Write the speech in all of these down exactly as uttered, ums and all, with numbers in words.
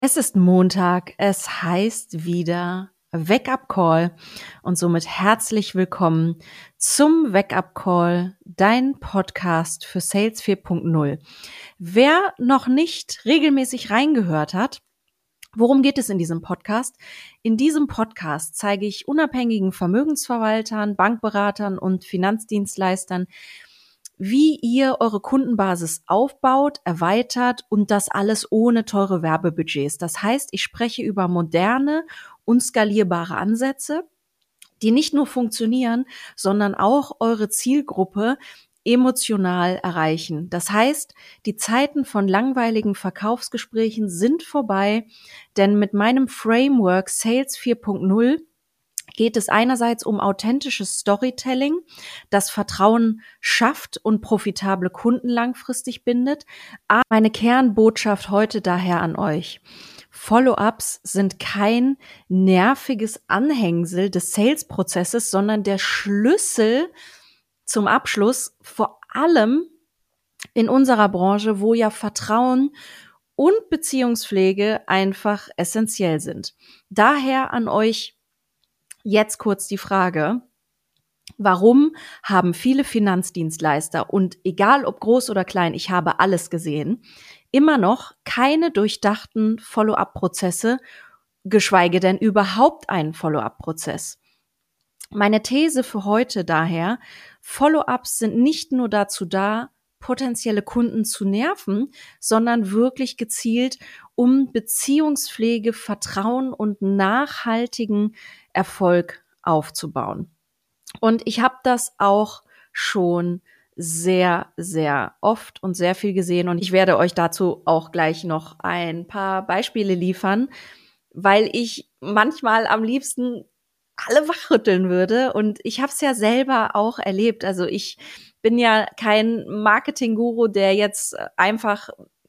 Es ist Montag, es heißt wieder Wake-up Call und somit herzlich willkommen zum Wake-up Call, dein Podcast für Sales vier Punkt null. Wer noch nicht regelmäßig reingehört hat, worum geht es in diesem Podcast? In diesem Podcast zeige ich unabhängigen Vermögensverwaltern, Bankberatern und Finanzdienstleistern, wie ihr eure Kundenbasis aufbaut, erweitert und das alles ohne teure Werbebudgets. Das heißt, ich spreche über moderne und skalierbare Ansätze, die nicht nur funktionieren, sondern auch eure Zielgruppe emotional erreichen. Das heißt, die Zeiten von langweiligen Verkaufsgesprächen sind vorbei, denn mit meinem Framework Sales vier Punkt null geht es einerseits um authentisches Storytelling, das Vertrauen schafft und profitable Kunden langfristig bindet. Aber meine Kernbotschaft heute daher an euch: Follow-ups sind kein nerviges Anhängsel des Sales-Prozesses, sondern der Schlüssel zum Abschluss, vor allem in unserer Branche, wo ja Vertrauen und Beziehungspflege einfach essentiell sind. Daher an euch jetzt kurz die Frage: Warum haben viele Finanzdienstleister, und egal ob groß oder klein, ich habe alles gesehen, immer noch keine durchdachten Follow-up-Prozesse, geschweige denn überhaupt einen Follow-up-Prozess? Meine These für heute daher: Follow-ups sind nicht nur dazu da, potenzielle Kunden zu nerven, sondern wirklich gezielt, um Beziehungspflege, Vertrauen und nachhaltigen Erfolg aufzubauen. Und ich habe das auch schon sehr, sehr oft und sehr viel gesehen, und ich werde euch dazu auch gleich noch ein paar Beispiele liefern, weil ich manchmal am liebsten alle wachrütteln würde, und ich habe es ja selber auch erlebt. Also ich bin ja kein Marketing-Guru, der jetzt einfach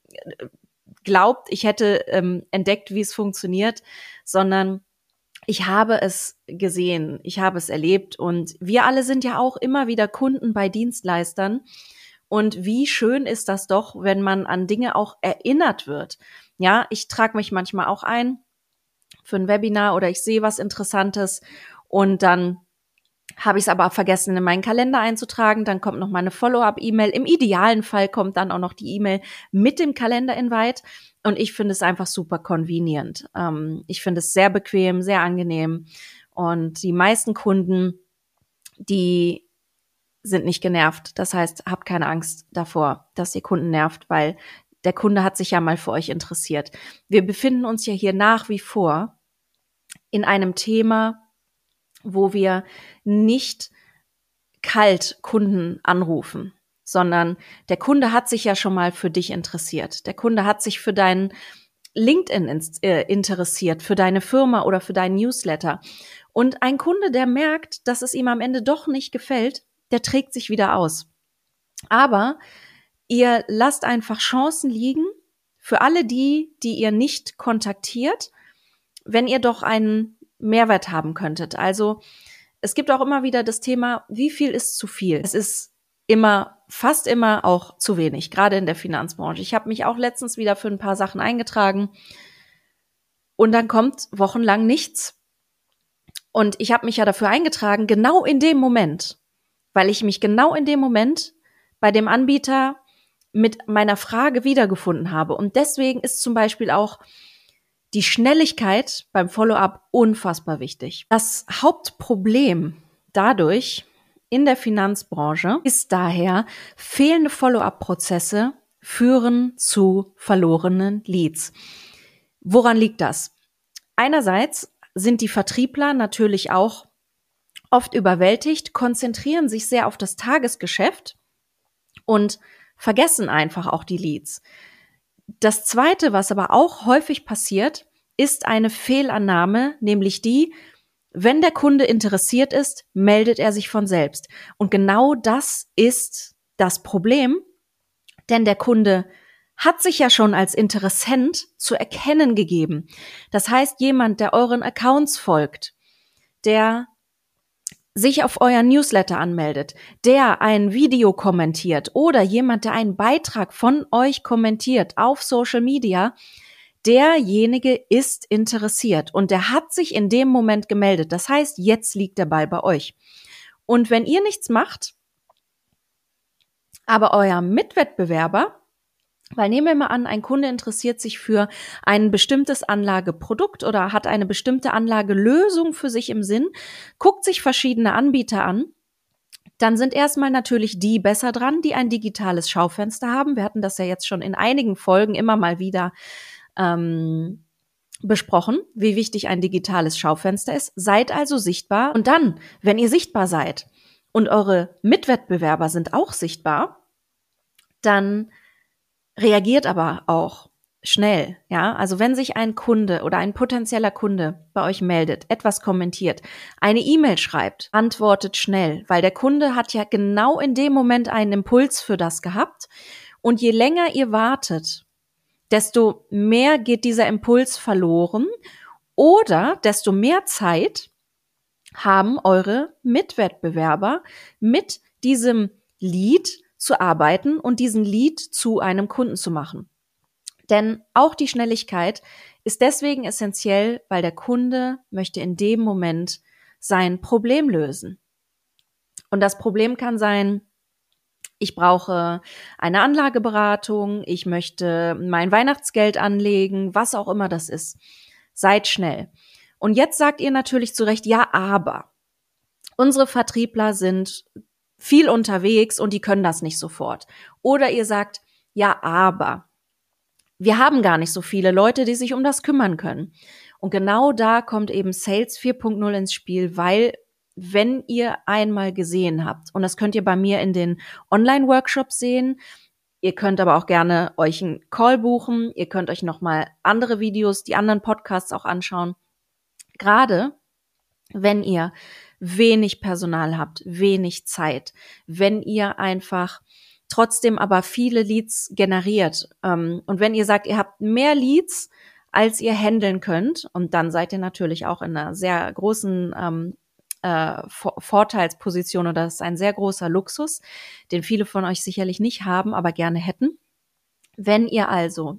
glaubt, ich hätte ähm, entdeckt, wie es funktioniert, sondern ich habe es gesehen, ich habe es erlebt, und wir alle sind ja auch immer wieder Kunden bei Dienstleistern. Und wie schön ist das doch, wenn man an Dinge auch erinnert wird. Ja, ich trage mich manchmal auch ein für ein Webinar oder ich sehe was Interessantes und dann habe ich es aber vergessen, in meinen Kalender einzutragen. Dann kommt noch mal eine Follow-up-E-Mail. Im idealen Fall kommt dann auch noch die E-Mail mit dem Kalender-Invite. Und ich finde es einfach super convenient. Ähm, ich finde es sehr bequem, sehr angenehm. Und die meisten Kunden, die sind nicht genervt. Das heißt, habt keine Angst davor, dass ihr Kunden nervt, weil der Kunde hat sich ja mal für euch interessiert. Wir befinden uns ja hier nach wie vor in einem Thema, wo wir nicht kalt Kunden anrufen, sondern der Kunde hat sich ja schon mal für dich interessiert. Der Kunde hat sich für deinen LinkedIn interessiert, für deine Firma oder für deinen Newsletter. Und ein Kunde, der merkt, dass es ihm am Ende doch nicht gefällt, der trägt sich wieder aus. Aber ihr lasst einfach Chancen liegen für alle die, die ihr nicht kontaktiert, wenn ihr doch einen Mehrwert haben könntet. Also es gibt auch immer wieder das Thema, wie viel ist zu viel? Es ist immer, fast immer auch zu wenig, gerade in der Finanzbranche. Ich habe mich auch letztens wieder für ein paar Sachen eingetragen und dann kommt wochenlang nichts. Und ich habe mich ja dafür eingetragen, genau in dem Moment, weil ich mich genau in dem Moment bei dem Anbieter mit meiner Frage wiedergefunden habe. Und deswegen ist zum Beispiel auch die Schnelligkeit beim Follow-up unfassbar wichtig. Das Hauptproblem dadurch in der Finanzbranche ist daher, fehlende Follow-up-Prozesse führen zu verlorenen Leads. Woran liegt das? Einerseits sind die Vertriebler natürlich auch oft überwältigt, konzentrieren sich sehr auf das Tagesgeschäft und vergessen einfach auch die Leads. Das Zweite, was aber auch häufig passiert, ist eine Fehlannahme, nämlich die: Wenn der Kunde interessiert ist, meldet er sich von selbst. Und genau das ist das Problem, denn der Kunde hat sich ja schon als Interessent zu erkennen gegeben. Das heißt, jemand, der euren Accounts folgt, der sich auf euren Newsletter anmeldet, der ein Video kommentiert oder jemand, der einen Beitrag von euch kommentiert auf Social Media, derjenige ist interessiert und der hat sich in dem Moment gemeldet. Das heißt, jetzt liegt der Ball bei euch. Und wenn ihr nichts macht, aber euer Mitwettbewerber, weil nehmen wir mal an, ein Kunde interessiert sich für ein bestimmtes Anlageprodukt oder hat eine bestimmte Anlagelösung für sich im Sinn, guckt sich verschiedene Anbieter an, dann sind erstmal natürlich die besser dran, die ein digitales Schaufenster haben. Wir hatten das ja jetzt schon in einigen Folgen immer mal wieder ähm, besprochen, wie wichtig ein digitales Schaufenster ist. Seid also sichtbar. Und dann, wenn ihr sichtbar seid und eure Mitwettbewerber sind auch sichtbar, dann reagiert aber auch schnell, ja. Also wenn sich ein Kunde oder ein potenzieller Kunde bei euch meldet, etwas kommentiert, eine E-Mail schreibt, antwortet schnell, weil der Kunde hat ja genau in dem Moment einen Impuls für das gehabt. Und je länger ihr wartet, desto mehr geht dieser Impuls verloren oder desto mehr Zeit haben eure Mitwettbewerber mit diesem Lead zu arbeiten und diesen Lead zu einem Kunden zu machen. Denn auch die Schnelligkeit ist deswegen essentiell, weil der Kunde möchte in dem Moment sein Problem lösen. Und das Problem kann sein, ich brauche eine Anlageberatung, ich möchte mein Weihnachtsgeld anlegen, was auch immer das ist. Seid schnell. Und jetzt sagt ihr natürlich zu Recht, ja, aber unsere Vertriebler sind viel unterwegs und die können das nicht sofort. Oder ihr sagt, ja, aber wir haben gar nicht so viele Leute, die sich um das kümmern können. Und genau da kommt eben Sales vier Punkt null ins Spiel, weil wenn ihr einmal gesehen habt, und das könnt ihr bei mir in den Online-Workshops sehen, ihr könnt aber auch gerne euch einen Call buchen, ihr könnt euch nochmal andere Videos, die anderen Podcasts auch anschauen. Gerade wenn ihr wenig Personal habt, wenig Zeit, wenn ihr einfach trotzdem aber viele Leads generiert ähm, und wenn ihr sagt, ihr habt mehr Leads, als ihr handeln könnt, und dann seid ihr natürlich auch in einer sehr großen ähm, äh, Vorteilsposition oder das ist ein sehr großer Luxus, den viele von euch sicherlich nicht haben, aber gerne hätten. Wenn ihr also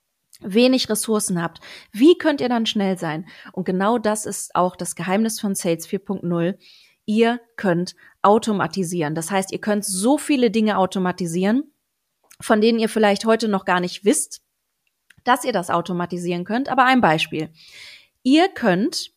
wenig Ressourcen habt, wie könnt ihr dann schnell sein? Und genau das ist auch das Geheimnis von Sales vier Punkt null. Ihr könnt automatisieren. Das heißt, ihr könnt so viele Dinge automatisieren, von denen ihr vielleicht heute noch gar nicht wisst, dass ihr das automatisieren könnt. Aber ein Beispiel. Ihr könnt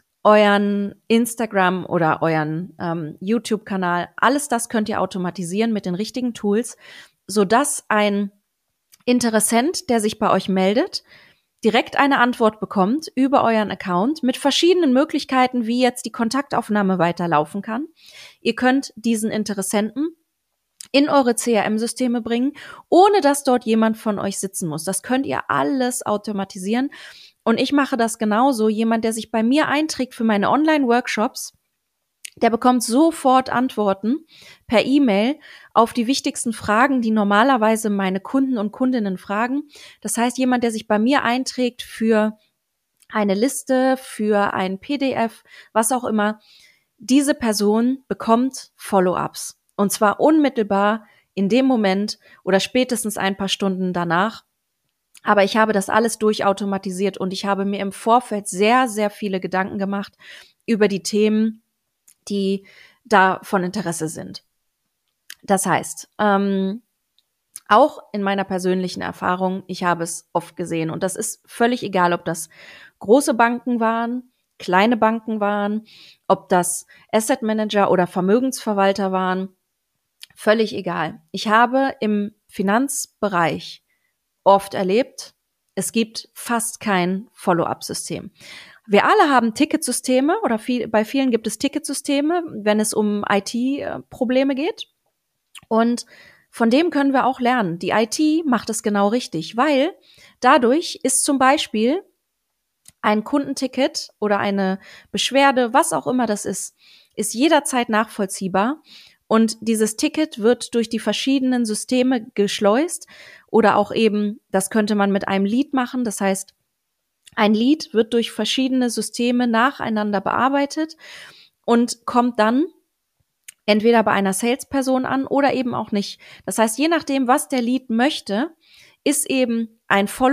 euren Instagram oder euren ähm, YouTube-Kanal, alles das könnt ihr automatisieren mit den richtigen Tools, sodass ein Interessent, der sich bei euch meldet, direkt eine Antwort bekommt über euren Account mit verschiedenen Möglichkeiten, wie jetzt die Kontaktaufnahme weiterlaufen kann. Ihr könnt diesen Interessenten in eure C R M-Systeme bringen, ohne dass dort jemand von euch sitzen muss. Das könnt ihr alles automatisieren. Und ich mache das genauso. Jemand, der sich bei mir einträgt für meine Online-Workshops, der bekommt sofort Antworten per E-Mail auf die wichtigsten Fragen, die normalerweise meine Kunden und Kundinnen fragen. Das heißt, jemand, der sich bei mir einträgt für eine Liste, für ein P D F, was auch immer, diese Person bekommt Follow-ups. Und zwar unmittelbar in dem Moment oder spätestens ein paar Stunden danach. Aber ich habe das alles durchautomatisiert und ich habe mir im Vorfeld sehr, sehr viele Gedanken gemacht über die Themen, die da von Interesse sind. Das heißt, ähm, auch in meiner persönlichen Erfahrung, ich habe es oft gesehen und das ist völlig egal, ob das große Banken waren, kleine Banken waren, ob das Asset Manager oder Vermögensverwalter waren, völlig egal. Ich habe im Finanzbereich oft erlebt, es gibt fast kein Follow-up-System. Wir alle haben Ticketsysteme oder viel, bei vielen gibt es Ticketsysteme, wenn es um I T-Probleme geht. Und von dem können wir auch lernen. Die I T macht es genau richtig, weil dadurch ist zum Beispiel ein Kundenticket oder eine Beschwerde, was auch immer das ist, ist jederzeit nachvollziehbar. Und dieses Ticket wird durch die verschiedenen Systeme geschleust oder auch eben, das könnte man mit einem Lead machen. Das heißt, ein Lead wird durch verschiedene Systeme nacheinander bearbeitet und kommt dann entweder bei einer Salesperson an oder eben auch nicht. Das heißt, je nachdem, was der Lead möchte, ist eben ein Follow-up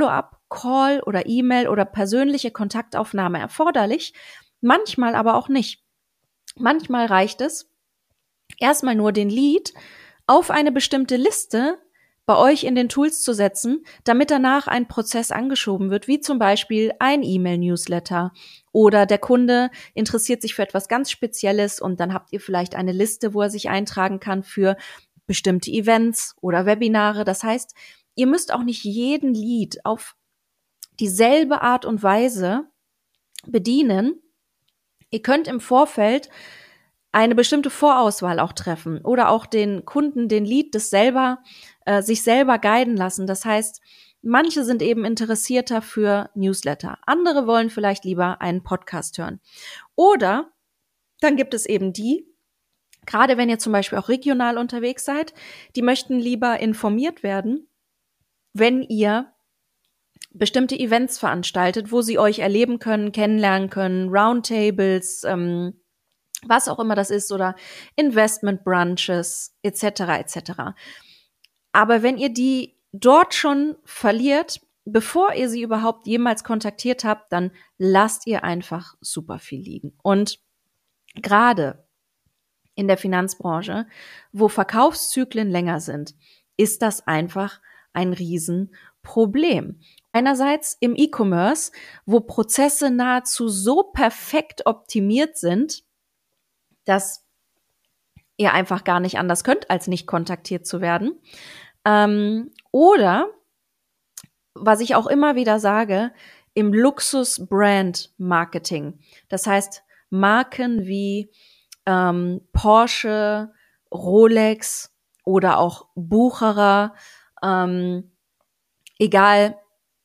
Call oder E-Mail oder persönliche Kontaktaufnahme erforderlich, manchmal aber auch nicht. Manchmal reicht es, erstmal nur den Lead auf eine bestimmte Liste bei euch in den Tools zu setzen, damit danach ein Prozess angeschoben wird, wie zum Beispiel ein E-Mail-Newsletter oder der Kunde interessiert sich für etwas ganz Spezielles und dann habt ihr vielleicht eine Liste, wo er sich eintragen kann für bestimmte Events oder Webinare. Das heißt, ihr müsst auch nicht jeden Lead auf dieselbe Art und Weise bedienen. Ihr könnt im Vorfeld eine bestimmte Vorauswahl auch treffen oder auch den Kunden, den Lead, das selber, äh, sich selber guiden lassen. Das heißt, manche sind eben interessierter für Newsletter. Andere wollen vielleicht lieber einen Podcast hören. Oder dann gibt es eben die, gerade wenn ihr zum Beispiel auch regional unterwegs seid, die möchten lieber informiert werden, wenn ihr bestimmte Events veranstaltet, wo sie euch erleben können, kennenlernen können, Roundtables, ähm, was auch immer das ist, oder Investment Brunches, et cetera et cetera. Aber wenn ihr die dort schon verliert, bevor ihr sie überhaupt jemals kontaktiert habt, dann lasst ihr einfach super viel liegen. Und gerade in der Finanzbranche, wo Verkaufszyklen länger sind, ist das einfach ein Riesenproblem. Einerseits im E-Commerce, wo Prozesse nahezu so perfekt optimiert sind, dass ihr einfach gar nicht anders könnt, als nicht kontaktiert zu werden. Ähm, oder, was ich auch immer wieder sage, im Luxus-Brand-Marketing. Das heißt, Marken wie ähm, Porsche, Rolex oder auch Bucherer, ähm, egal,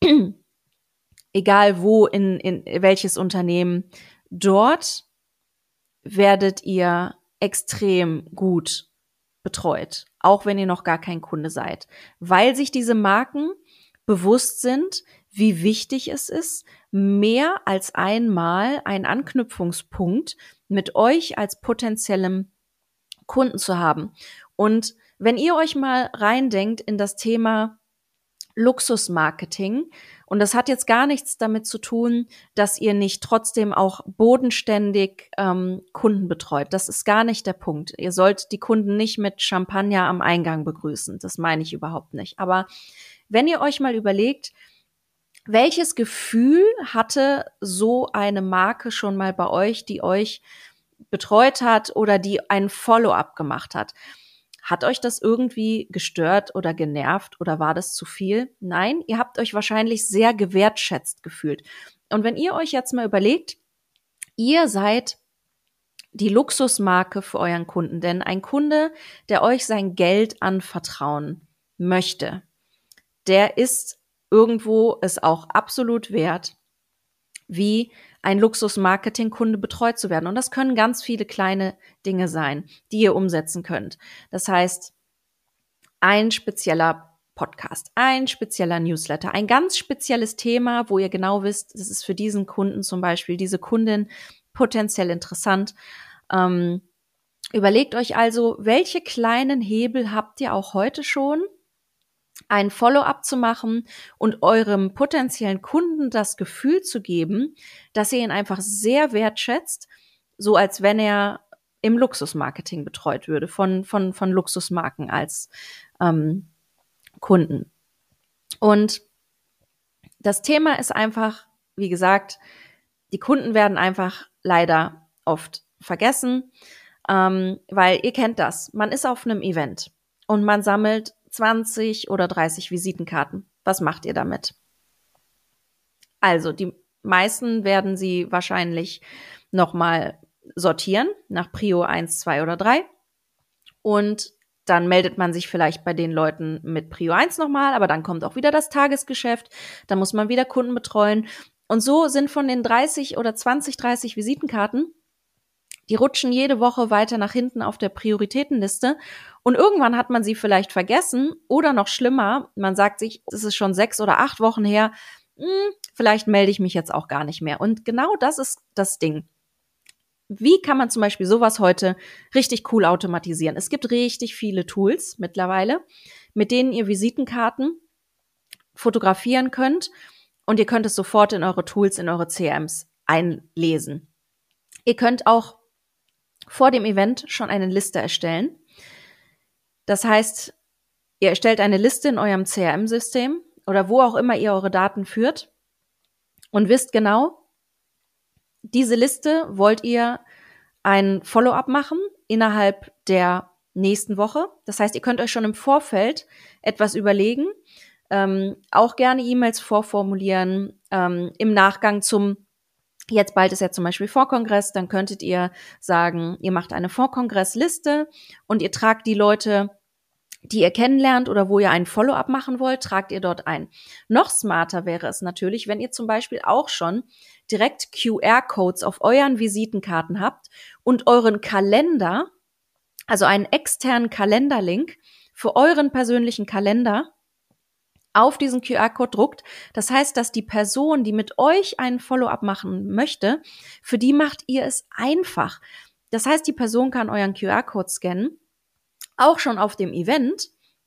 egal wo, in, in welches Unternehmen, dort werdet ihr extrem gut betreut, auch wenn ihr noch gar kein Kunde seid, weil sich diese Marken bewusst sind, wie wichtig es ist, mehr als einmal einen Anknüpfungspunkt mit euch als potenziellem Kunden zu haben. Und wenn ihr euch mal reindenkt in das Thema Luxusmarketing, und das hat jetzt gar nichts damit zu tun, dass ihr nicht trotzdem auch bodenständig ähm, Kunden betreut. Das ist gar nicht der Punkt. Ihr sollt die Kunden nicht mit Champagner am Eingang begrüßen. Das meine ich überhaupt nicht. Aber wenn ihr euch mal überlegt, welches Gefühl hatte so eine Marke schon mal bei euch, die euch betreut hat oder die ein Follow-up gemacht hat? Hat euch das irgendwie gestört oder genervt oder war das zu viel? Nein, ihr habt euch wahrscheinlich sehr gewertschätzt gefühlt. Und wenn ihr euch jetzt mal überlegt, ihr seid die Luxusmarke für euren Kunden, denn ein Kunde, der euch sein Geld anvertrauen möchte, der ist irgendwo es auch absolut wert, wie ein Luxus-Marketing-Kunde betreut zu werden. Und das können ganz viele kleine Dinge sein, die ihr umsetzen könnt. Das heißt, ein spezieller Podcast, ein spezieller Newsletter, ein ganz spezielles Thema, wo ihr genau wisst, das ist für diesen Kunden zum Beispiel, diese Kundin potenziell interessant. Ähm, überlegt euch also, welche kleinen Hebel habt ihr auch heute schon, ein Follow-up zu machen und eurem potenziellen Kunden das Gefühl zu geben, dass ihr ihn einfach sehr wertschätzt, so als wenn er im Luxusmarketing betreut würde, von, von, von Luxusmarken als ähm, Kunden. Und das Thema ist einfach, wie gesagt, die Kunden werden einfach leider oft vergessen, ähm, weil ihr kennt das. Man ist auf einem Event und man sammelt zwanzig oder dreißig Visitenkarten. Was macht ihr damit? Also, die meisten werden sie wahrscheinlich nochmal sortieren nach Prio eins, zwei oder drei. Und dann meldet man sich vielleicht bei den Leuten mit Prio eins nochmal, aber dann kommt auch wieder das Tagesgeschäft. Dann muss man wieder Kunden betreuen. Und so sind von den dreißig oder zwanzig, dreißig Visitenkarten, die rutschen jede Woche weiter nach hinten auf der Prioritätenliste und irgendwann hat man sie vielleicht vergessen oder noch schlimmer, man sagt sich, es ist schon sechs oder acht Wochen her, hm, vielleicht melde ich mich jetzt auch gar nicht mehr. Und genau das ist das Ding. Wie kann man zum Beispiel sowas heute richtig cool automatisieren? Es gibt richtig viele Tools mittlerweile, mit denen ihr Visitenkarten fotografieren könnt und ihr könnt es sofort in eure Tools, in eure C R Ms einlesen. Ihr könnt auch vor dem Event schon eine Liste erstellen. Das heißt, ihr erstellt eine Liste in eurem C R M-System oder wo auch immer ihr eure Daten führt und wisst genau, diese Liste wollt ihr ein Follow-up machen innerhalb der nächsten Woche. Das heißt, ihr könnt euch schon im Vorfeld etwas überlegen, ähm, auch gerne E-Mails vorformulieren, ähm, im Nachgang zum, jetzt bald ist ja zum Beispiel Vorkongress, dann könntet ihr sagen, ihr macht eine Vorkongressliste und ihr tragt die Leute, die ihr kennenlernt oder wo ihr einen Follow-up machen wollt, tragt ihr dort ein. Noch smarter wäre es natürlich, wenn ihr zum Beispiel auch schon direkt Q R-Codes auf euren Visitenkarten habt und euren Kalender, also einen externen Kalenderlink für euren persönlichen Kalender auf diesen Q R-Code druckt. Das heißt, dass die Person, die mit euch einen Follow-up machen möchte, für die macht ihr es einfach. Das heißt, die Person kann euren Q R-Code scannen, auch schon auf dem Event,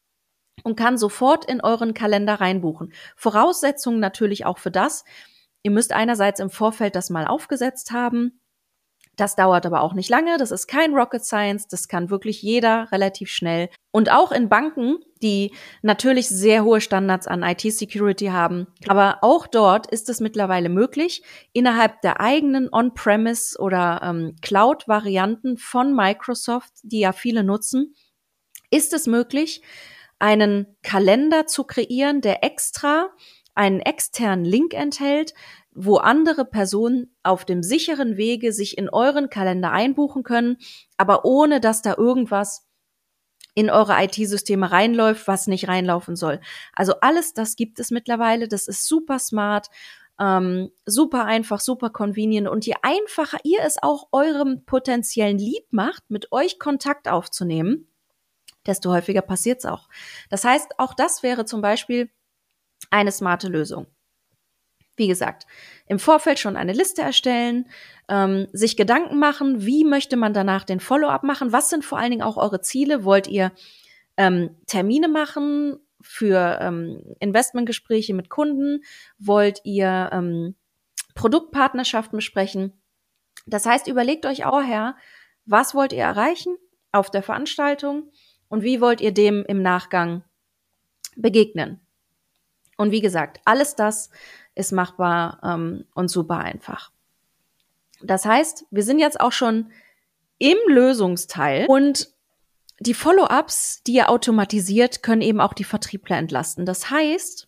und kann sofort in euren Kalender reinbuchen. Voraussetzungen natürlich auch für das. Ihr müsst einerseits im Vorfeld das mal aufgesetzt haben. Das dauert aber auch nicht lange. Das ist kein Rocket Science. Das kann wirklich jeder relativ schnell. Und auch in Banken, die natürlich sehr hohe Standards an I T-Security haben. Aber auch dort ist es mittlerweile möglich, innerhalb der eigenen On-Premise oder ähm, Cloud-Varianten von Microsoft, die ja viele nutzen, ist es möglich, einen Kalender zu kreieren, der extra einen externen Link enthält, wo andere Personen auf dem sicheren Wege sich in euren Kalender einbuchen können, aber ohne dass da irgendwas in eure I T-Systeme reinläuft, was nicht reinlaufen soll. Also alles das gibt es mittlerweile, das ist super smart, ähm, super einfach, super convenient, und je einfacher ihr es auch eurem potenziellen Lead macht, mit euch Kontakt aufzunehmen, desto häufiger passiert es auch. Das heißt, auch das wäre zum Beispiel eine smarte Lösung. Wie gesagt, im Vorfeld schon eine Liste erstellen, ähm, sich Gedanken machen, wie möchte man danach den Follow-up machen, was sind vor allen Dingen auch eure Ziele, wollt ihr ähm, Termine machen für ähm, Investmentgespräche mit Kunden, wollt ihr ähm, Produktpartnerschaften besprechen. Das heißt, überlegt euch auch her, was wollt ihr erreichen auf der Veranstaltung und wie wollt ihr dem im Nachgang begegnen. Und wie gesagt, alles das ist machbar ähm, und super einfach. Das heißt, wir sind jetzt auch schon im Lösungsteil und die Follow-ups, die ihr automatisiert, können eben auch die Vertriebler entlasten. Das heißt,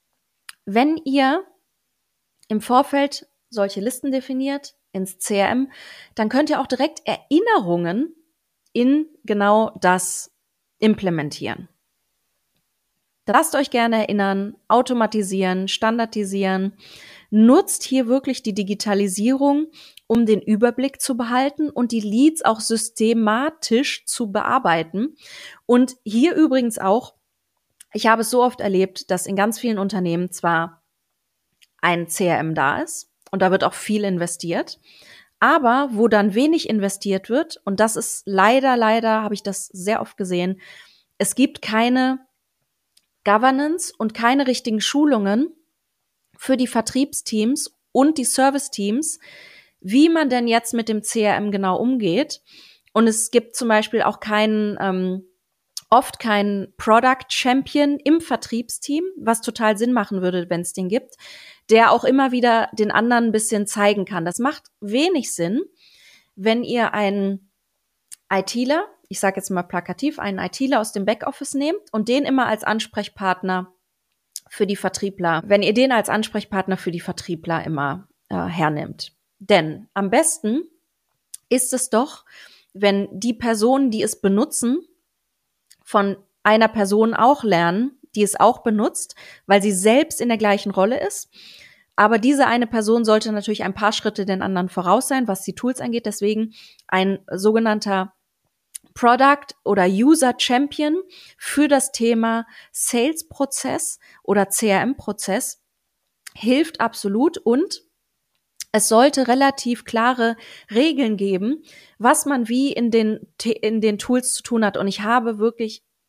wenn ihr im Vorfeld solche Listen definiert ins C R M, dann könnt ihr auch direkt Erinnerungen in genau das implementieren. Lasst euch gerne erinnern, automatisieren, standardisieren. Nutzt hier wirklich die Digitalisierung, um den Überblick zu behalten und die Leads auch systematisch zu bearbeiten. Und hier übrigens auch, ich habe es so oft erlebt, dass in ganz vielen Unternehmen zwar ein C R M da ist und da wird auch viel investiert, aber wo dann wenig investiert wird, und das ist leider, leider habe ich das sehr oft gesehen, es gibt keine Governance und keine richtigen Schulungen für die Vertriebsteams und die Serviceteams, wie man denn jetzt mit dem C R M genau umgeht. Und es gibt zum Beispiel auch keinen, ähm, oft keinen Product Champion im Vertriebsteam, was total Sinn machen würde, wenn es den gibt, der auch immer wieder den anderen ein bisschen zeigen kann. Das macht wenig Sinn, wenn ihr einen ITler, ich sage jetzt mal plakativ, einen ITler aus dem Backoffice nehmt und den immer als Ansprechpartner für die Vertriebler, wenn ihr den als Ansprechpartner für die Vertriebler immer äh, hernimmt. Denn am besten ist es doch, wenn die Personen, die es benutzen, von einer Person auch lernen, die es auch benutzt, weil sie selbst in der gleichen Rolle ist. Aber diese eine Person sollte natürlich ein paar Schritte den anderen voraus sein, was die Tools angeht. Deswegen ein sogenannter Product oder User Champion für das Thema Sales-Prozess oder C R M-Prozess hilft absolut, und es sollte relativ klare Regeln geben, was man wie in den in den Tools zu tun hat. Und ich habe wirklich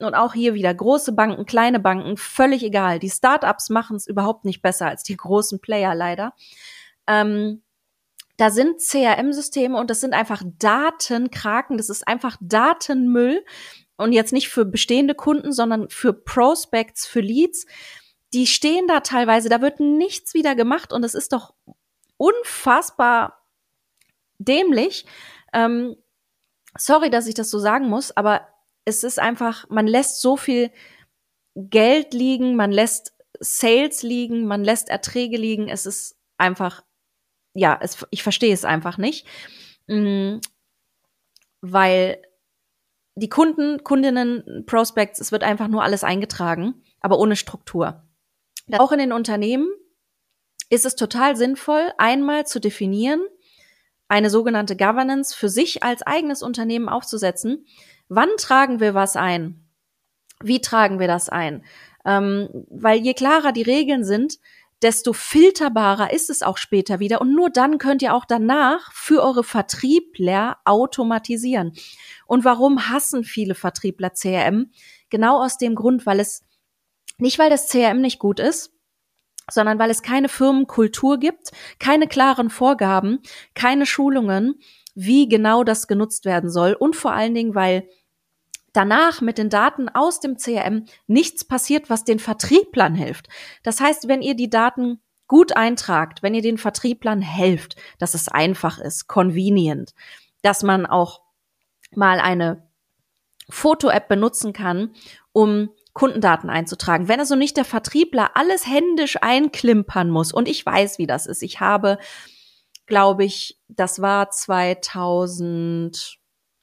Und auch hier wieder große Banken, kleine Banken, völlig egal. Die Startups machen es überhaupt nicht besser als die großen Player leider. Ähm, da sind C R M-Systeme und das sind einfach Datenkraken, das ist einfach Datenmüll. Und jetzt nicht für bestehende Kunden, sondern für Prospects, für Leads. Die stehen da teilweise, da wird nichts wieder gemacht und es ist doch unfassbar dämlich. Ähm, sorry, dass ich das so sagen muss, aber es ist einfach, man lässt so viel Geld liegen, man lässt Sales liegen, man lässt Erträge liegen. Es ist einfach, ja, es, ich verstehe es einfach nicht, mhm, weil die Kunden, Kundinnen, Prospects, es wird einfach nur alles eingetragen, aber ohne Struktur. Auch in den Unternehmen ist es total sinnvoll, einmal zu definieren, eine sogenannte Governance für sich als eigenes Unternehmen aufzusetzen. Wann tragen wir was ein? Wie tragen wir das ein? Ähm, weil je klarer die Regeln sind, desto filterbarer ist es auch später wieder. Und nur dann könnt ihr auch danach für eure Vertriebler automatisieren. Und warum hassen viele Vertriebler C R M? Genau aus dem Grund, weil es, nicht weil das C R M nicht gut ist, sondern weil es keine Firmenkultur gibt, keine klaren Vorgaben, keine Schulungen, wie genau das genutzt werden soll. Und vor allen Dingen, weil danach mit den Daten aus dem C R M nichts passiert, was den Vertrieblern hilft. Das heißt, wenn ihr die Daten gut eintragt, wenn ihr den Vertrieblern helft, dass es einfach ist, convenient, dass man auch mal eine Foto-App benutzen kann, um Kundendaten einzutragen. Wenn also nicht der Vertriebler alles händisch einklimpern muss, und ich weiß, wie das ist. Ich habe, glaube ich, das war zweitausendzwölf,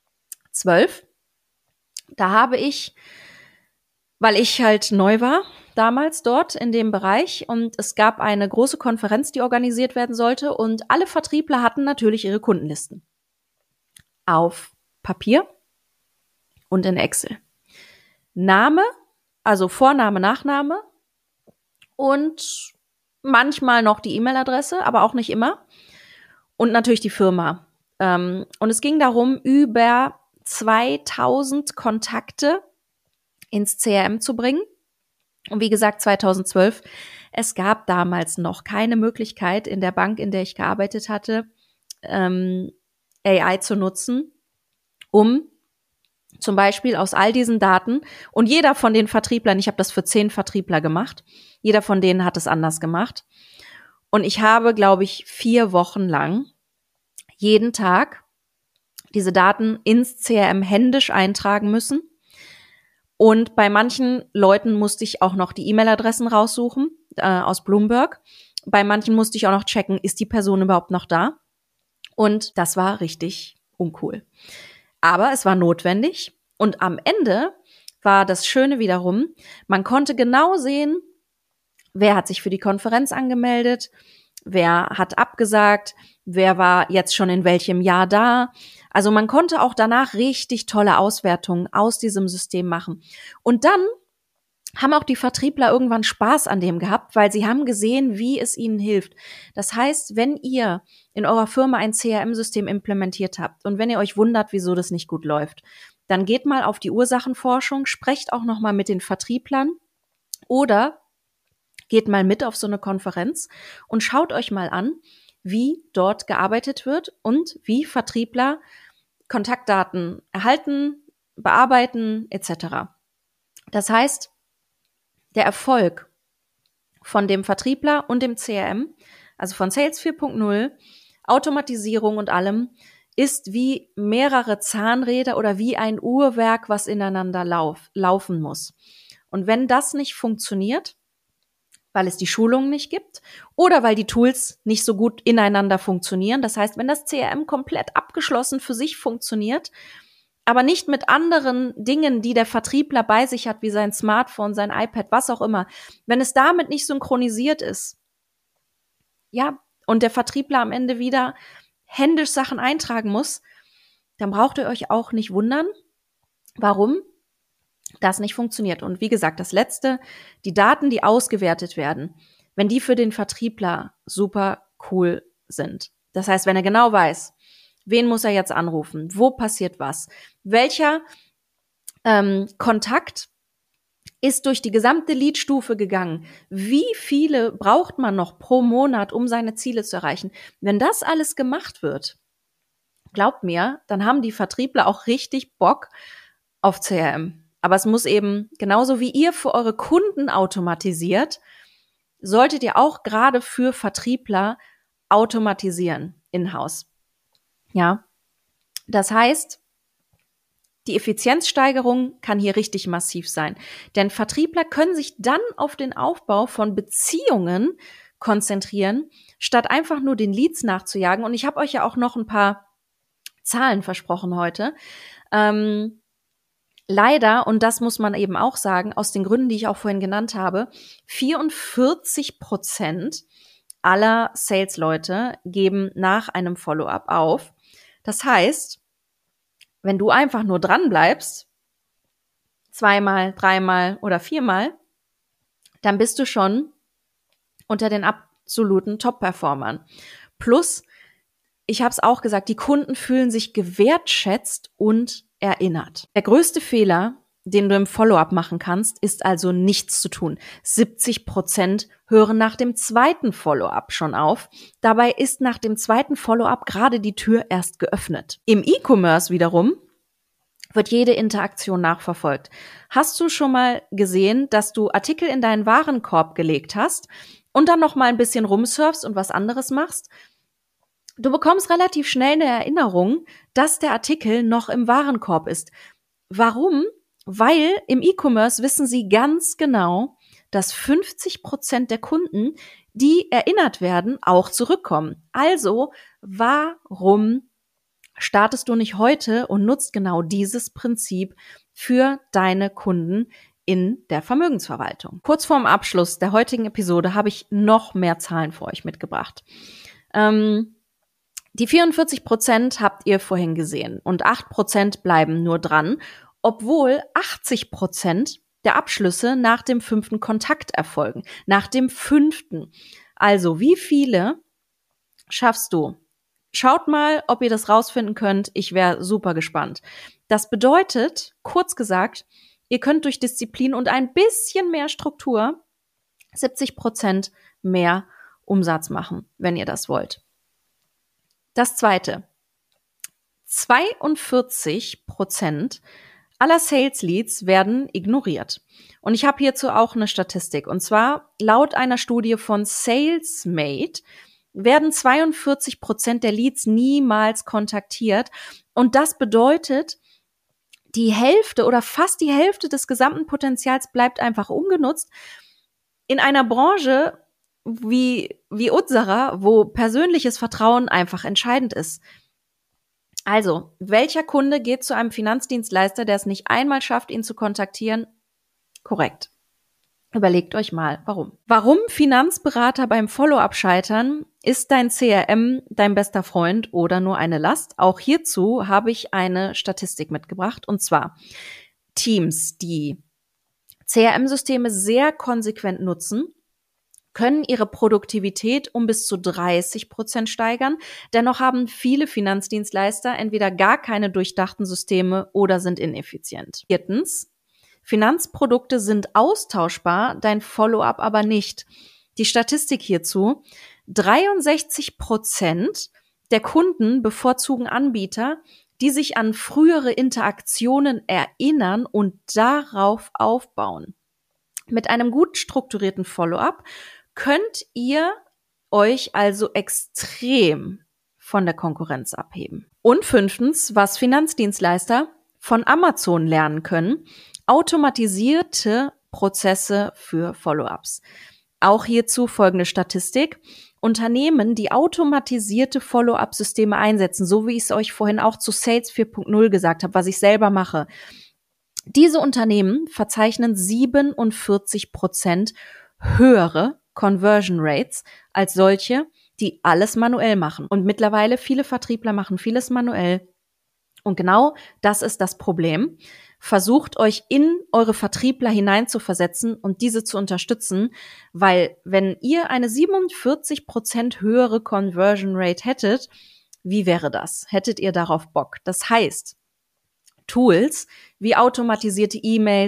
da habe ich, weil ich halt neu war, damals dort in dem Bereich und es gab eine große Konferenz, die organisiert werden sollte und alle Vertriebler hatten natürlich ihre Kundenlisten auf Papier und in Excel. Name, also Vorname, Nachname und manchmal noch die E-Mail-Adresse, aber auch nicht immer und natürlich die Firma. Und es ging darum, über zweitausend Kontakte ins C R M zu bringen. Und wie gesagt, zweitausendzwölf, es gab damals noch keine Möglichkeit in der Bank, in der ich gearbeitet hatte, ähm, A I zu nutzen, um zum Beispiel aus all diesen Daten, und jeder von den Vertrieblern, ich habe das für zehn Vertriebler gemacht, jeder von denen hat es anders gemacht. Und ich habe, glaube ich, vier Wochen lang jeden Tag diese Daten ins C R M händisch eintragen müssen. Und bei manchen Leuten musste ich auch noch die E-Mail-Adressen raussuchen äh, aus Bloomberg. Bei manchen musste ich auch noch checken, ist die Person überhaupt noch da? Und das war richtig uncool. Aber es war notwendig. Und am Ende war das Schöne wiederum, man konnte genau sehen, wer hat sich für die Konferenz angemeldet, wer hat abgesagt, wer war jetzt schon in welchem Jahr da. Also man konnte auch danach richtig tolle Auswertungen aus diesem System machen. Und dann haben auch die Vertriebler irgendwann Spaß an dem gehabt, weil sie haben gesehen, wie es ihnen hilft. Das heißt, wenn ihr in eurer Firma ein C R M-System implementiert habt und wenn ihr euch wundert, wieso das nicht gut läuft, dann geht mal auf die Ursachenforschung, sprecht auch noch mal mit den Vertrieblern oder geht mal mit auf so eine Konferenz und schaut euch mal an, wie dort gearbeitet wird und wie Vertriebler Kontaktdaten erhalten, bearbeiten et cetera. Das heißt, der Erfolg von dem Vertriebler und dem C R M, also von Sales vier Punkt null, Automatisierung und allem, ist wie mehrere Zahnräder oder wie ein Uhrwerk, was ineinander lauf, laufen muss. Und wenn das nicht funktioniert, weil es die Schulungen nicht gibt oder weil die Tools nicht so gut ineinander funktionieren, das heißt, wenn das C R M komplett abgeschlossen für sich funktioniert, aber nicht mit anderen Dingen, die der Vertriebler bei sich hat, wie sein Smartphone, sein iPad, was auch immer, wenn es damit nicht synchronisiert ist, ja, und der Vertriebler am Ende wieder händisch Sachen eintragen muss, dann braucht ihr euch auch nicht wundern, warum das nicht funktioniert. Und wie gesagt, das Letzte, die Daten, die ausgewertet werden, wenn die für den Vertriebler super cool sind. Das heißt, wenn er genau weiß, wen muss er jetzt anrufen, wo passiert was, welcher ähm, Kontakt ist durch die gesamte Lead-Stufe gegangen. Wie viele braucht man noch pro Monat, um seine Ziele zu erreichen? Wenn das alles gemacht wird, glaubt mir, dann haben die Vertriebler auch richtig Bock auf C R M. Aber es muss eben, genauso wie ihr für eure Kunden automatisiert, solltet ihr auch gerade für Vertriebler automatisieren in-house. Ja, das heißt, die Effizienzsteigerung kann hier richtig massiv sein. Denn Vertriebler können sich dann auf den Aufbau von Beziehungen konzentrieren, statt einfach nur den Leads nachzujagen. Und ich habe euch ja auch noch ein paar Zahlen versprochen heute. Ähm, leider, und das muss man eben auch sagen, aus den Gründen, die ich auch vorhin genannt habe, vierundvierzig Prozent aller Sales-Leute geben nach einem Follow-up auf. Das heißt, wenn du einfach nur dran bleibst, zweimal, dreimal oder viermal, dann bist du schon unter den absoluten Top-Performern. Plus, ich habe es auch gesagt, die Kunden fühlen sich gewertschätzt und erinnert. Der größte Fehler, den du im Follow-up machen kannst, ist also nichts zu tun. siebzig Prozent hören nach dem zweiten Follow-up schon auf. Dabei ist nach dem zweiten Follow-up gerade die Tür erst geöffnet. Im E-Commerce wiederum wird jede Interaktion nachverfolgt. Hast du schon mal gesehen, dass du Artikel in deinen Warenkorb gelegt hast und dann noch mal ein bisschen rumsurfst und was anderes machst? Du bekommst relativ schnell eine Erinnerung, dass der Artikel noch im Warenkorb ist. Warum? Weil im E-Commerce wissen sie ganz genau, dass fünfzig Prozent der Kunden, die erinnert werden, auch zurückkommen. Also, warum startest du nicht heute und nutzt genau dieses Prinzip für deine Kunden in der Vermögensverwaltung? Kurz vorm Abschluss der heutigen Episode habe ich noch mehr Zahlen für euch mitgebracht. Ähm, die vierundvierzig Prozent habt ihr vorhin gesehen und acht Prozent bleiben nur dran, obwohl achtzig Prozent der Abschlüsse nach dem fünften Kontakt erfolgen. Nach dem fünften. Also, wie viele schaffst du? Schaut mal, ob ihr das rausfinden könnt. Ich wäre super gespannt. Das bedeutet, kurz gesagt, ihr könnt durch Disziplin und ein bisschen mehr Struktur siebzig Prozent mehr Umsatz machen, wenn ihr das wollt. Das Zweite. zweiundvierzig Prozent aller Sales Leads werden ignoriert. Und ich habe hierzu auch eine Statistik. Und zwar laut einer Studie von Salesmate werden zweiundvierzig Prozent der Leads niemals kontaktiert. Und das bedeutet, die Hälfte oder fast die Hälfte des gesamten Potenzials bleibt einfach ungenutzt. In einer Branche wie, wie unserer, wo persönliches Vertrauen einfach entscheidend ist. Also, welcher Kunde geht zu einem Finanzdienstleister, der es nicht einmal schafft, ihn zu kontaktieren? Korrekt. Überlegt euch mal, warum. Warum Finanzberater beim Follow-up scheitern? Ist dein C R M dein bester Freund oder nur eine Last? Auch hierzu habe ich eine Statistik mitgebracht. Und zwar Teams, die C R M-Systeme sehr konsequent nutzen, können ihre Produktivität um bis zu dreißig Prozent steigern. Dennoch haben viele Finanzdienstleister entweder gar keine durchdachten Systeme oder sind ineffizient. Viertens, Finanzprodukte sind austauschbar, dein Follow-up aber nicht. Die Statistik hierzu, dreiundsechzig Prozent der Kunden bevorzugen Anbieter, die sich an frühere Interaktionen erinnern und darauf aufbauen. Mit einem gut strukturierten Follow-up könnt ihr euch also extrem von der Konkurrenz abheben. Und fünftens, was Finanzdienstleister von Amazon lernen können, automatisierte Prozesse für Follow-ups. Auch hierzu folgende Statistik. Unternehmen, die automatisierte Follow-up-Systeme einsetzen, so wie ich es euch vorhin auch zu Sales vier Punkt null gesagt habe, was ich selber mache. Diese Unternehmen verzeichnen siebenundvierzig Prozent höhere Conversion Rates als solche, die alles manuell machen. Und mittlerweile viele Vertriebler machen vieles manuell. Und genau das ist das Problem. Versucht euch in eure Vertriebler hineinzuversetzen und diese zu unterstützen, weil wenn ihr eine siebenundvierzig Prozent höhere Conversion Rate hättet, wie wäre das? Hättet ihr darauf Bock? Das heißt, Tools wie automatisierte E-Mails,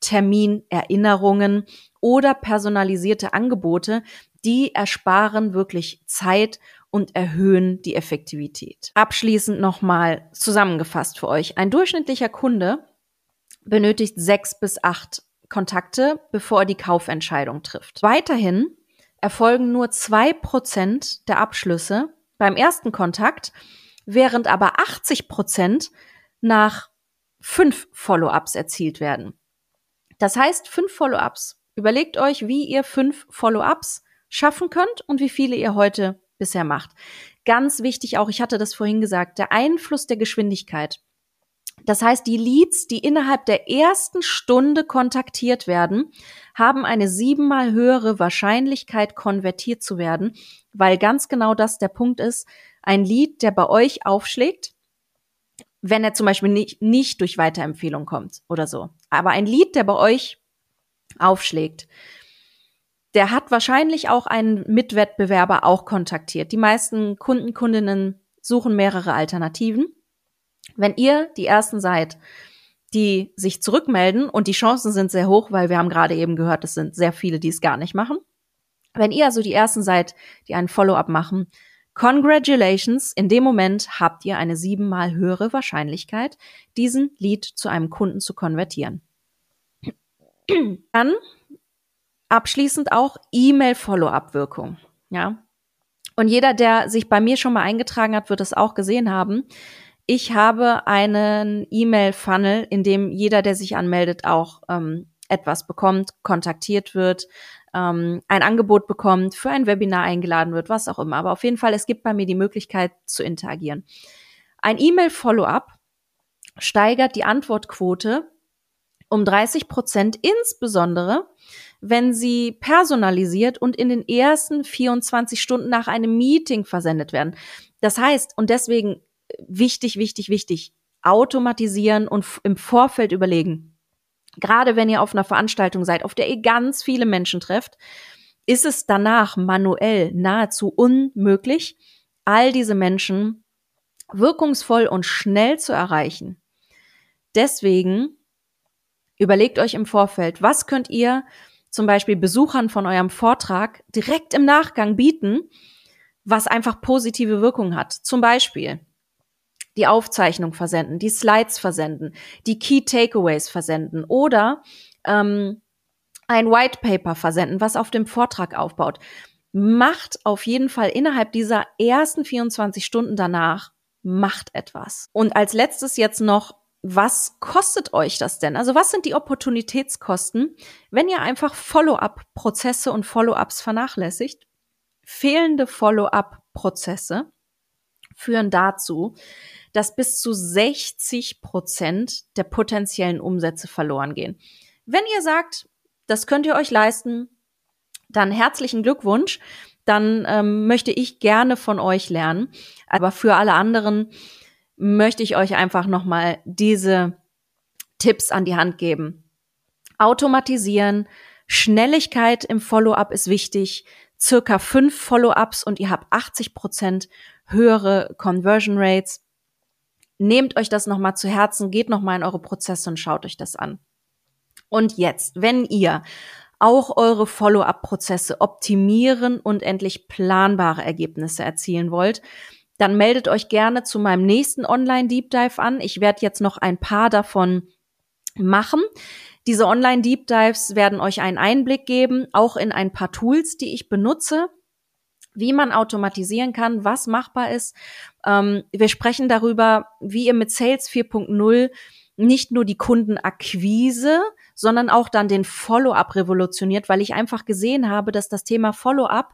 Terminerinnerungen oder personalisierte Angebote, die ersparen wirklich Zeit und erhöhen die Effektivität. Abschließend nochmal zusammengefasst für euch. Ein durchschnittlicher Kunde benötigt sechs bis acht Kontakte, bevor er die Kaufentscheidung trifft. Weiterhin erfolgen nur zwei Prozent der Abschlüsse beim ersten Kontakt, während aber achtzig Prozent nach fünf Follow-ups erzielt werden. Das heißt, fünf Follow-ups. Überlegt euch, wie ihr fünf Follow-ups schaffen könnt und wie viele ihr heute bisher macht. Ganz wichtig auch, ich hatte das vorhin gesagt, der Einfluss der Geschwindigkeit. Das heißt, die Leads, die innerhalb der ersten Stunde kontaktiert werden, haben eine siebenmal höhere Wahrscheinlichkeit, konvertiert zu werden, weil ganz genau das der Punkt ist. Ein Lead, der bei euch aufschlägt, wenn er zum Beispiel nicht, nicht durch Weiterempfehlung kommt oder so. Aber ein Lead, der bei euch aufschlägt, der hat wahrscheinlich auch einen Mitwettbewerber auch kontaktiert. Die meisten Kunden, Kundinnen suchen mehrere Alternativen. Wenn ihr die Ersten seid, die sich zurückmelden, und die Chancen sind sehr hoch, weil wir haben gerade eben gehört, es sind sehr viele, die es gar nicht machen. Wenn ihr also die Ersten seid, die einen Follow-up machen, congratulations, in dem Moment habt ihr eine siebenmal höhere Wahrscheinlichkeit, diesen Lead zu einem Kunden zu konvertieren. Dann abschließend auch E-Mail-Follow-up-Wirkung, ja. Und jeder, der sich bei mir schon mal eingetragen hat, wird es auch gesehen haben. Ich habe einen E-Mail-Funnel, in dem jeder, der sich anmeldet, auch ähm, etwas bekommt, kontaktiert wird, ähm, ein Angebot bekommt, für ein Webinar eingeladen wird, was auch immer. Aber auf jeden Fall, es gibt bei mir die Möglichkeit zu interagieren. Ein E-Mail-Follow-up steigert die Antwortquote um dreißig Prozent, insbesondere wenn sie personalisiert und in den ersten vierundzwanzig Stunden nach einem Meeting versendet werden. Das heißt, und deswegen wichtig, wichtig, wichtig, automatisieren und im Vorfeld überlegen. Gerade wenn ihr auf einer Veranstaltung seid, auf der ihr ganz viele Menschen trefft, ist es danach manuell nahezu unmöglich, all diese Menschen wirkungsvoll und schnell zu erreichen. Deswegen überlegt euch im Vorfeld, was könnt ihr zum Beispiel Besuchern von eurem Vortrag direkt im Nachgang bieten, was einfach positive Wirkung hat. Zum Beispiel die Aufzeichnung versenden, die Slides versenden, die Key Takeaways versenden oder ähm, ein White Paper versenden, was auf dem Vortrag aufbaut. Macht auf jeden Fall innerhalb dieser ersten vierundzwanzig Stunden danach, macht etwas. Und als letztes jetzt noch, was kostet euch das denn? Also was sind die Opportunitätskosten, wenn ihr einfach Follow-up-Prozesse und Follow-ups vernachlässigt? Fehlende Follow-up-Prozesse führen dazu, dass bis zu sechzig Prozent der potenziellen Umsätze verloren gehen. Wenn ihr sagt, das könnt ihr euch leisten, dann herzlichen Glückwunsch. Dann ähm, möchte ich gerne von euch lernen. Aber für alle anderen möchte ich euch einfach nochmal diese Tipps an die Hand geben. Automatisieren, Schnelligkeit im Follow-up ist wichtig. Circa fünf Follow-ups und ihr habt achtzig Prozent höhere Conversion Rates. Nehmt euch das nochmal zu Herzen, geht nochmal in eure Prozesse und schaut euch das an. Und jetzt, wenn ihr auch eure Follow-up-Prozesse optimieren und endlich planbare Ergebnisse erzielen wollt, dann meldet euch gerne zu meinem nächsten Online-Deep Dive an. Ich werde jetzt noch ein paar davon machen. Diese Online-Deep Dives werden euch einen Einblick geben, auch in ein paar Tools, die ich benutze, wie man automatisieren kann, was machbar ist. Ähm, wir sprechen darüber, wie ihr mit Sales vier Punkt null nicht nur die Kundenakquise, sondern auch dann den Follow-up revolutioniert, weil ich einfach gesehen habe, dass das Thema Follow-up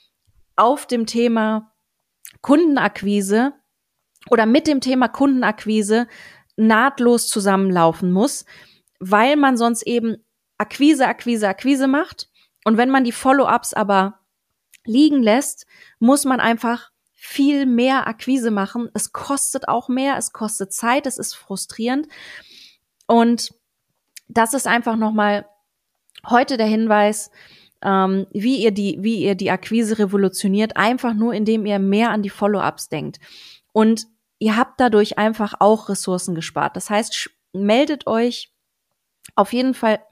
auf dem Thema Kundenakquise oder mit dem Thema Kundenakquise nahtlos zusammenlaufen muss, weil man sonst eben Akquise, Akquise, Akquise macht. Und wenn man die Follow-ups aber liegen lässt, muss man einfach viel mehr Akquise machen. Es kostet auch mehr, es kostet Zeit, es ist frustrierend. Und das ist einfach nochmal heute der Hinweis, ähm, wie ihr die, wie ihr die Akquise revolutioniert, einfach nur indem ihr mehr an die Follow-ups denkt. Und ihr habt dadurch einfach auch Ressourcen gespart. Das heißt, meldet euch Auf jeden Fall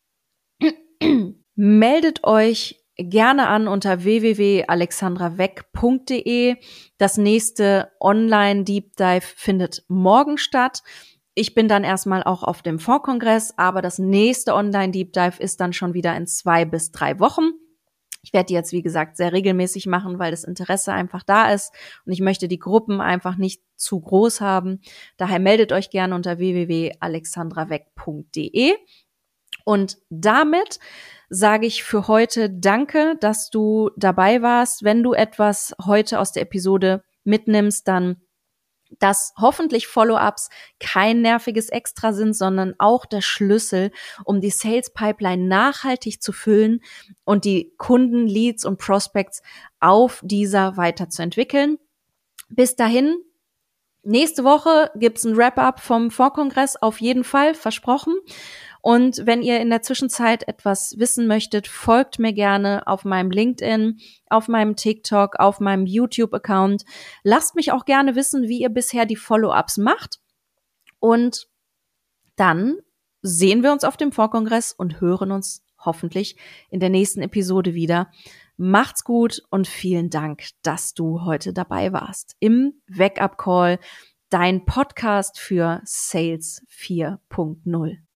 meldet euch gerne an unter w w w punkt alexandraweck punkt d e. Das nächste Online-Deep Dive findet morgen statt. Ich bin dann erstmal auch auf dem Fondskongress, aber das nächste Online-Deep Dive ist dann schon wieder in zwei bis drei Wochen. Ich werde die jetzt, wie gesagt, sehr regelmäßig machen, weil das Interesse einfach da ist und ich möchte die Gruppen einfach nicht zu groß haben. Daher meldet euch gerne unter w w w punkt alexandraweck punkt d e. Und damit sage ich für heute Danke, dass du dabei warst. Wenn du etwas heute aus der Episode mitnimmst, dann dass hoffentlich Follow-ups kein nerviges Extra sind, sondern auch der Schlüssel, um die Sales Pipeline nachhaltig zu füllen und die Kunden, Leads und Prospects auf dieser weiterzuentwickeln. Bis dahin, nächste Woche gibt's ein Wrap-up vom Fondskongress, auf jeden Fall, versprochen. Und wenn ihr in der Zwischenzeit etwas wissen möchtet, folgt mir gerne auf meinem LinkedIn, auf meinem TikTok, auf meinem YouTube-Account. Lasst mich auch gerne wissen, wie ihr bisher die Follow-ups macht. Und dann sehen wir uns auf dem Fondskongress und hören uns hoffentlich in der nächsten Episode wieder. Macht's gut und vielen Dank, dass du heute dabei warst im Wake-up Call, dein Podcast für Sales vier Punkt null.